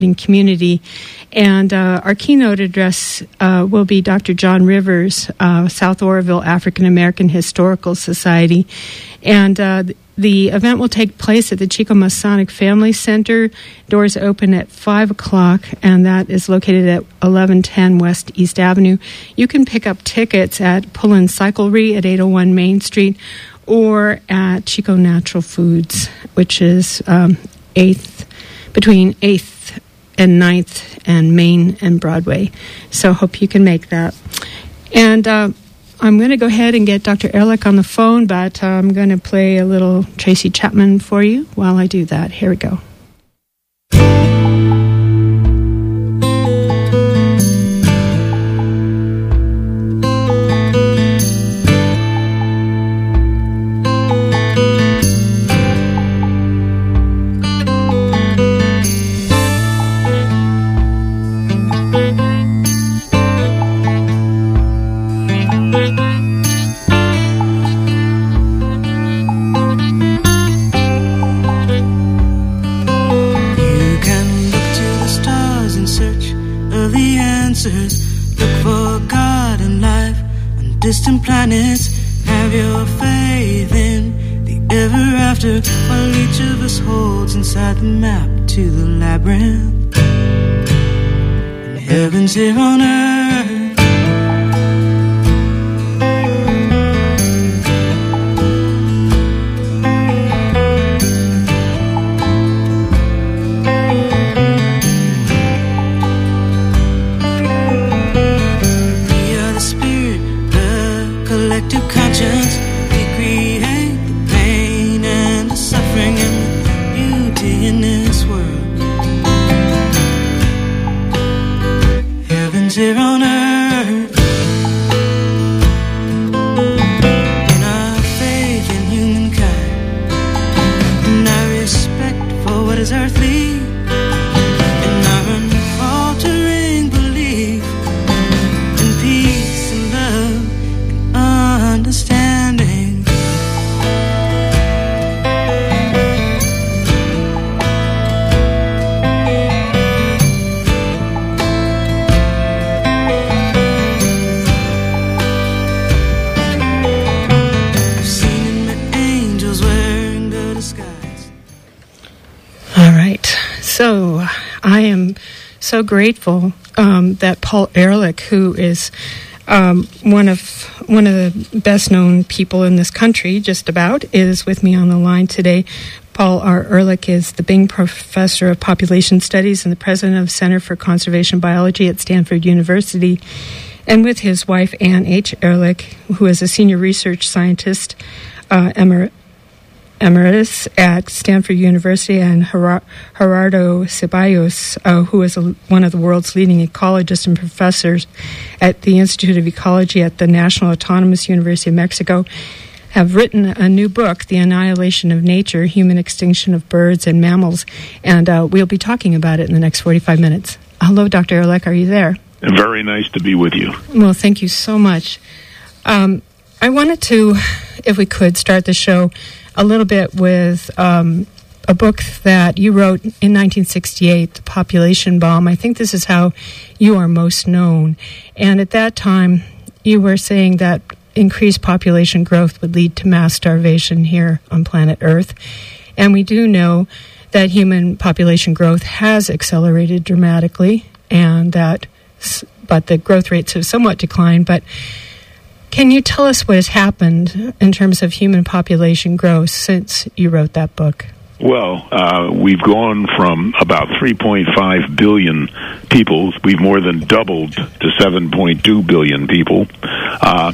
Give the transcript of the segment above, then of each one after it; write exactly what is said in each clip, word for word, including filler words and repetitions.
community. And uh, our keynote address uh, will be Doctor John Rivers, uh, South Oroville African American Historical Society. And uh, the event will take place at the Chico Masonic Family Center. Doors open at five o'clock, and that is located at eleven ten West East Avenue. You can pick up tickets at Pullin Cyclery at eight oh one Main Street or at Chico Natural Foods, which is um, eighth, between eighth and ninth and Main and Broadway. So hope you can make that. And uh, I'm going to go ahead and get Doctor Ehrlich on the phone, but uh, I'm going to play a little Tracy Chapman for you while I do that. Here we go. Distant planets, have your faith in the ever after, while each of us holds inside the map to the labyrinth. And heaven's here on earth. Here on earth, in our faith in humankind, and our respect for what is earthly, and our unfaltering belief in peace and love and understanding. So I am so grateful um, that Paul Ehrlich, who is um, one of one of the best known people in this country, just about, is with me on the line today. Paul R. Ehrlich is the Bing Professor of Population Studies and the President of Center for Conservation Biology at Stanford University. And with his wife, Ann H. Ehrlich, who is a senior research scientist, uh, emer- emeritus at Stanford University, and Ger- Gerardo Ceballos, uh, who is a, one of the world's leading ecologists and professors at the Institute of Ecology at the National Autonomous University of Mexico, have written a new book, The Annihilation of Nature, Human Extinction of Birds and Mammals, and uh, we'll be talking about it in the next forty-five minutes. Hello, Doctor Ehrlich, are you there? Very nice to be with you. Well, thank you so much. Um, I wanted to, if we could, start the show a little bit with um, a book that you wrote in nineteen sixty-eight, The Population Bomb. I think this is how you are most known. And at that time, you were saying that increased population growth would lead to mass starvation here on planet Earth. And we do know that human population growth has accelerated dramatically, and that, but the growth rates have somewhat declined. But can you tell us what has happened in terms of human population growth since you wrote that book? Well, uh, we've gone from about three point five billion people. We've more than doubled to seven point two billion people. Uh,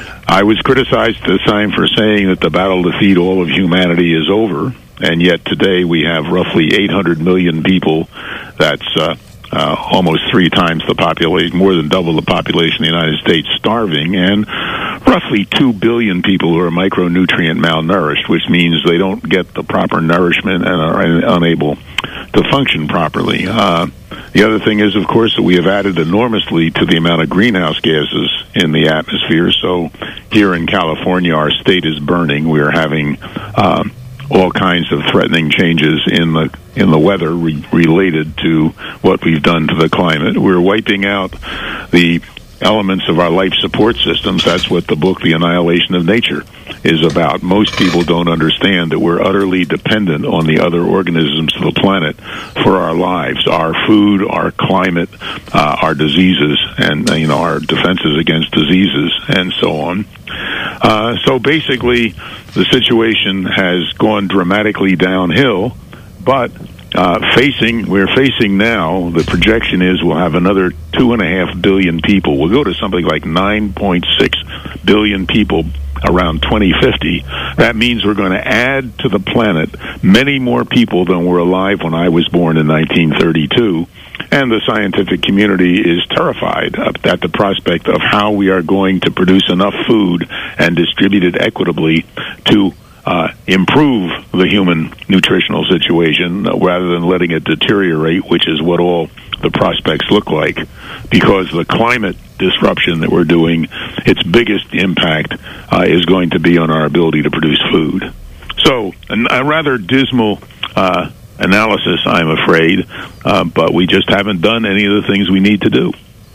I was criticized at the time for saying that the battle to feed all of humanity is over, and yet today we have roughly eight hundred million people. That's uh, uh, almost three times the population, more than double the population of the United States, starving, and roughly two billion people who are micronutrient malnourished, which means they don't get the proper nourishment and are unable to function properly. Uh, the other thing is, of course, that we have added enormously to the amount of greenhouse gases in the atmosphere. So here in California, our state is burning. We are having uh, all kinds of threatening changes in the in the weather re- related to what we've done to the climate. We're wiping out the elements of our life support systems. That's what the book, The Annihilation of Nature, is about. Most people don't understand that we're utterly dependent on the other organisms of the planet for our lives, our food, our climate, uh, our diseases, and uh, you know our defenses against diseases, and so on. Uh, so basically, the situation has gone dramatically downhill, but Uh, facing, we're facing now, the projection is we'll have another two and a half billion people. We'll go to something like nine point six billion people around twenty fifty. That means we're going to add to the planet many more people than were alive when I was born in nineteen thirty-two. And the scientific community is terrified at the prospect of how we are going to produce enough food and distribute it equitably to Uh, improve the human nutritional situation uh, rather than letting it deteriorate, which is what all the prospects look like, because the climate disruption that we're doing, its biggest impact uh, is going to be on our ability to produce food. So an, a rather dismal uh, analysis, I'm afraid, uh, but we just haven't done any of the things we need to do.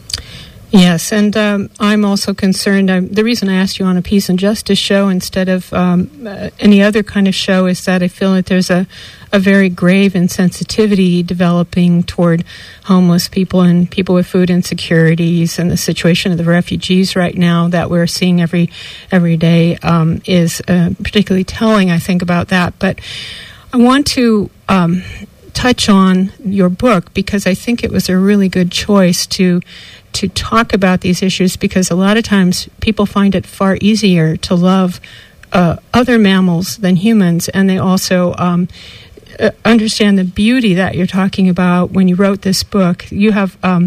Yes, and um, I'm also concerned. Um, the reason I asked you on a Peace and Justice show instead of um, uh, any other kind of show is that I feel that there's a, a very grave insensitivity developing toward homeless people and people with food insecurities, and the situation of the refugees right now that we're seeing every every day um, is uh, particularly telling, I think, about that. But I want to um, touch on your book because I think it was a really good choice to to talk about these issues, because a lot of times people find it far easier to love uh, other mammals than humans, and they also um, uh, understand the beauty that you're talking about when you wrote this book. You have um,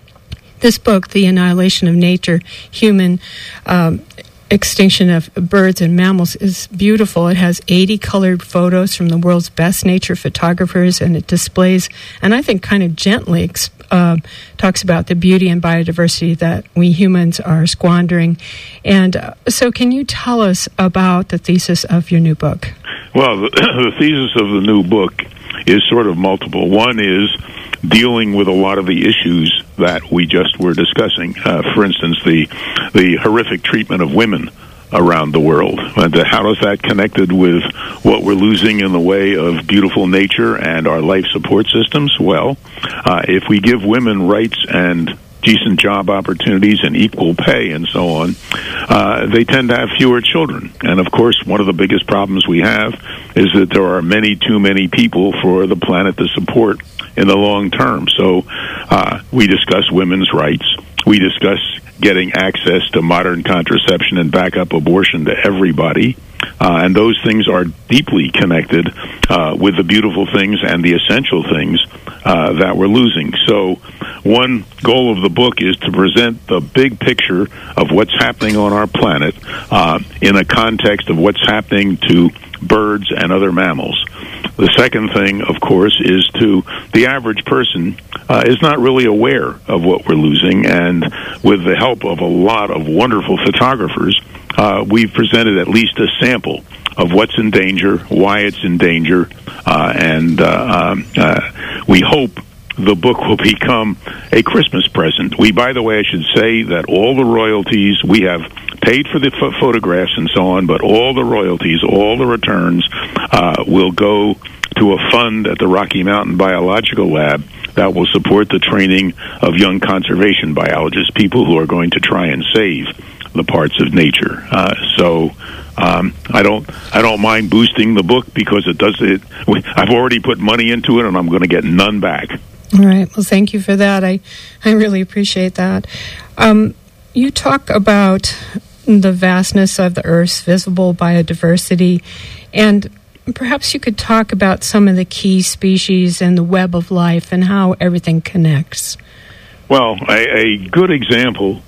this book, The Annihilation of Nature, Human um, Extinction of Birds and Mammals, is beautiful. It has eighty colored photos from the world's best nature photographers, and it displays, and I think kind of gently uh, talks about the beauty and biodiversity that we humans are squandering. And uh, so can you tell us about the thesis of your new book? Well, the, the thesis of the new book is sort of multiple. One is dealing with a lot of the issues that we just were discussing. Uh, for instance, the the horrific treatment of women around the world. And uh, how is that connected with what we're losing in the way of beautiful nature and our life support systems? Well, uh, if we give women rights and decent job opportunities and equal pay and so on, uh, they tend to have fewer children. And of course, one of the biggest problems we have is that there are many too many people for the planet to support in the long term. So uh, we discuss women's rights. We discuss getting access to modern contraception and backup abortion to everybody. Uh, and those things are deeply connected uh, with the beautiful things and the essential things uh, that we're losing. So one goal of the book is to present the big picture of what's happening on our planet uh, in a context of what's happening to birds and other mammals. The second thing, of course, is to the average person uh, is not really aware of what we're losing, and with the help of a lot of wonderful photographers, uh, we've presented at least a sample of what's in danger, why it's in danger, uh, and uh, um, uh, we hope the book will become a Christmas present. We, by the way, I should say that all the royalties, we have paid for the ph- photographs and so on, but all the royalties, all the returns uh, will go to a fund at the Rocky Mountain Biological Lab that will support the training of young conservation biologists, people who are going to try and save the parts of nature. Uh, so um, I don't I don't mind boosting the book because it does it. I've already put money into it, and I'm going to get none back. All right. Well, thank you for that. I, I really appreciate that. Um, you talk about the vastness of the Earth's visible biodiversity, and perhaps you could talk about some of the key species and the web of life and how everything connects. Well, a, a good example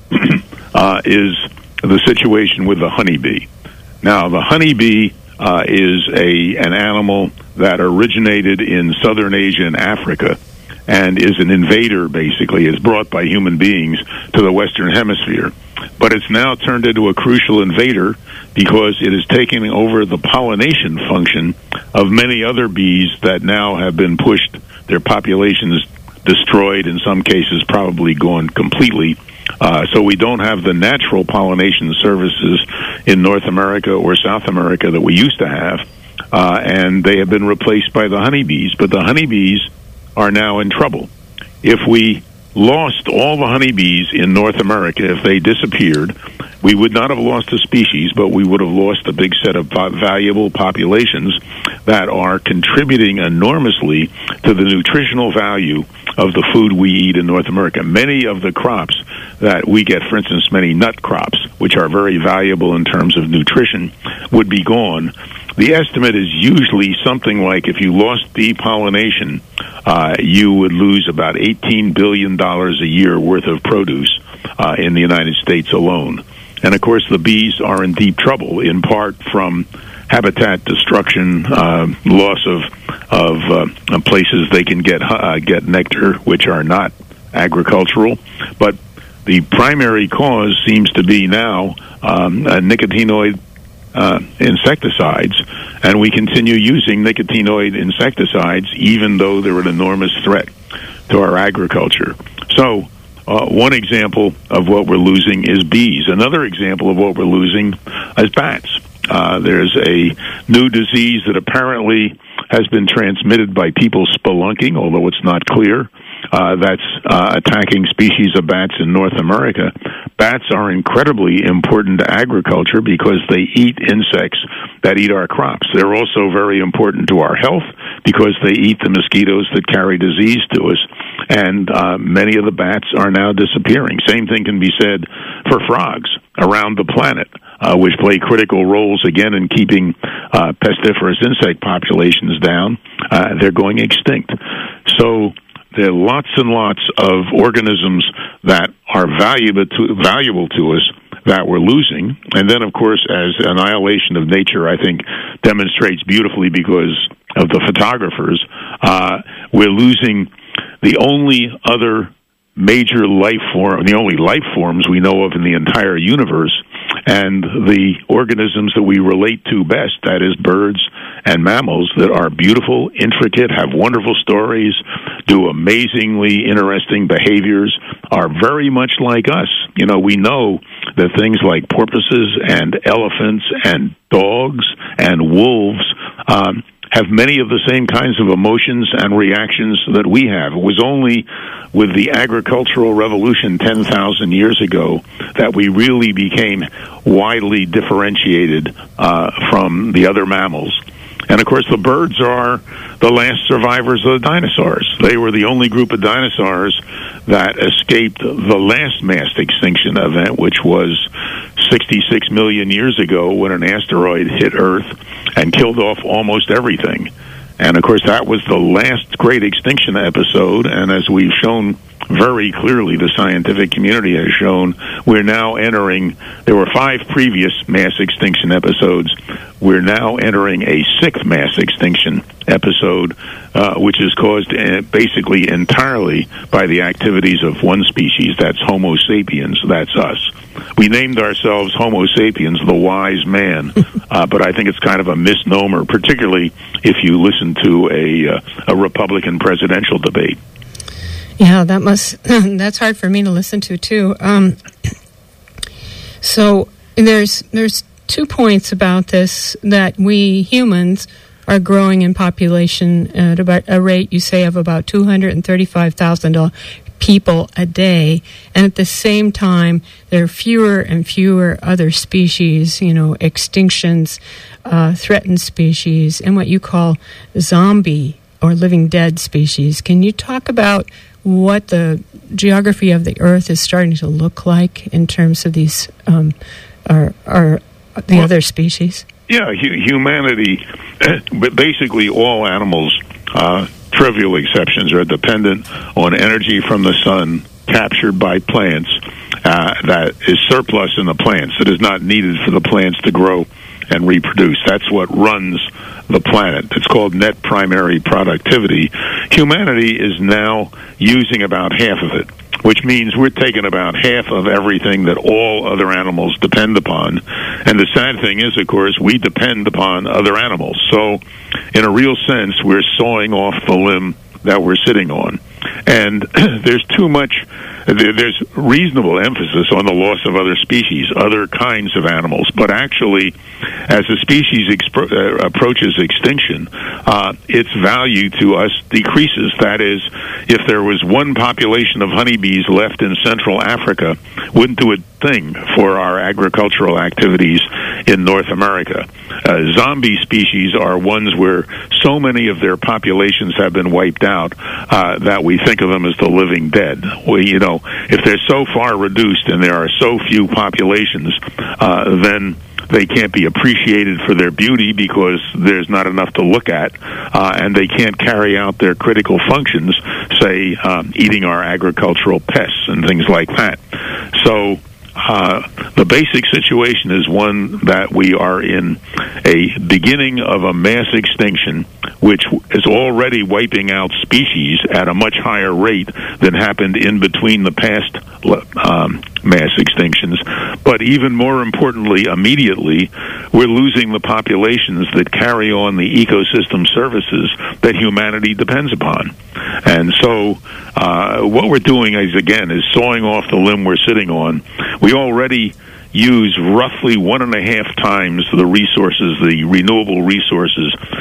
uh, is the situation with the honeybee. Now, the honeybee uh, is a an animal that originated in southern Asia and Africa, and is an invader, basically, is brought by human beings to the Western Hemisphere. But it's now turned into a crucial invader because it is taking over the pollination function of many other bees that now have been pushed, their populations destroyed, in some cases probably gone completely. Uh, so we don't have the natural pollination services in North America or South America that we used to have, uh, and they have been replaced by the honeybees. But the honeybees are now in trouble. If we lost all the honeybees in North America, if they disappeared, we would not have lost a species, but we would have lost a big set of valuable populations that are contributing enormously to the nutritional value of the food we eat in North America. Many of the crops that we get, for instance, many nut crops, which are very valuable in terms of nutrition, would be gone. The estimate is usually something like, if you lost bee pollination, uh, you would lose about eighteen billion dollars a year worth of produce uh, in the United States alone. And, of course, the bees are in deep trouble, in part from habitat destruction, uh, loss of of uh, places they can get uh, get nectar, which are not agricultural. But the primary cause seems to be now um, a nicotinoid uh, insecticides, and we continue using nicotinoid insecticides even though they're an enormous threat to our agriculture. So uh, one example of what we're losing is bees. Another example of what we're losing is bats. Uh, there's a new disease that apparently has been transmitted by people spelunking, although it's not clear. Uh, that's uh, attacking species of bats in North America. Bats are incredibly important to agriculture because they eat insects that eat our crops. They're also very important to our health because they eat the mosquitoes that carry disease to us. And uh, many of the bats are now disappearing. Same thing can be said for frogs around the planet, uh, which play critical roles, again, in keeping uh, pestiferous insect populations down. Uh, they're going extinct. So there are lots and lots of organisms that are valuable to, valuable to us that we're losing. And then, of course, as Annihilation of Nature, I think, demonstrates beautifully because of the photographers, uh, we're losing the only other major life form, the only life forms we know of in the entire universe, and the organisms that we relate to best, that is birds and mammals, that are beautiful, intricate, have wonderful stories, do amazingly interesting behaviors, are very much like us. You know, we know that things like porpoises and elephants and dogs and wolves um, have many of the same kinds of emotions and reactions that we have. It was only with the agricultural revolution ten thousand years ago that we really became widely differentiated uh, from the other mammals. And, of course, the birds are the last survivors of the dinosaurs. They were the only group of dinosaurs that escaped the last mass extinction event, which was sixty-six million years ago when an asteroid hit Earth and killed off almost everything. And, of course, that was the last great extinction episode, and as we've shown very clearly, the scientific community has shown, we're now entering, there were five previous mass extinction episodes, we're now entering a sixth mass extinction episode, uh, which is caused uh, basically entirely by the activities of one species, that's Homo sapiens, that's us. We named ourselves Homo sapiens, the wise man, uh, but I think it's kind of a misnomer, particularly if you listen to a, uh, a Republican presidential debate. Yeah, that must, that's hard for me to listen to, too. Um, so there's there's two points about this, that we humans are growing in population at about a rate, you say, of about two hundred thirty-five thousand people a day, and at the same time, there are fewer and fewer other species, you know, extinctions, uh, threatened species, and what you call zombie or living dead species. Can you talk about what the geography of the Earth is starting to look like in terms of these, um, are, are the well, other species? Yeah, hu- humanity, but basically all animals, uh, trivial exceptions, are dependent on energy from the sun captured by plants uh, that is surplus in the plants, that is not needed for the plants to grow and reproduce. That's what runs the planet. It's called net primary productivity. Humanity is now using about half of it. which means we're taking about half of everything that all other animals depend upon. And the sad thing is, of course, we depend upon other animals. So, in a real sense, we're sawing off the limb that we're sitting on. And there's too much, there's reasonable emphasis on the loss of other species, other kinds of animals. But actually, as a species exp- uh, approaches extinction, uh, its value to us decreases. That is, if there was one population of honeybees left in Central Africa, wouldn't do a thing for our agricultural activities in North America. Uh, zombie species are ones where so many of their populations have been wiped out uh, that we think of them as the living dead. Well, you know, if they're so far reduced and there are so few populations, uh, then they can't be appreciated for their beauty because there's not enough to look at, uh, and they can't carry out their critical functions, say, um, eating our agricultural pests and things like that. So Uh, the basic situation is one that we are in a beginning of a mass extinction, which is already wiping out species at a much higher rate than happened in between the past um, mass extinctions. But even more importantly, immediately, we're losing the populations that carry on the ecosystem services that humanity depends upon. And so uh, what we're doing is, again, is sawing off the limb we're sitting on. We already use roughly one and a half times the resources, the renewable resources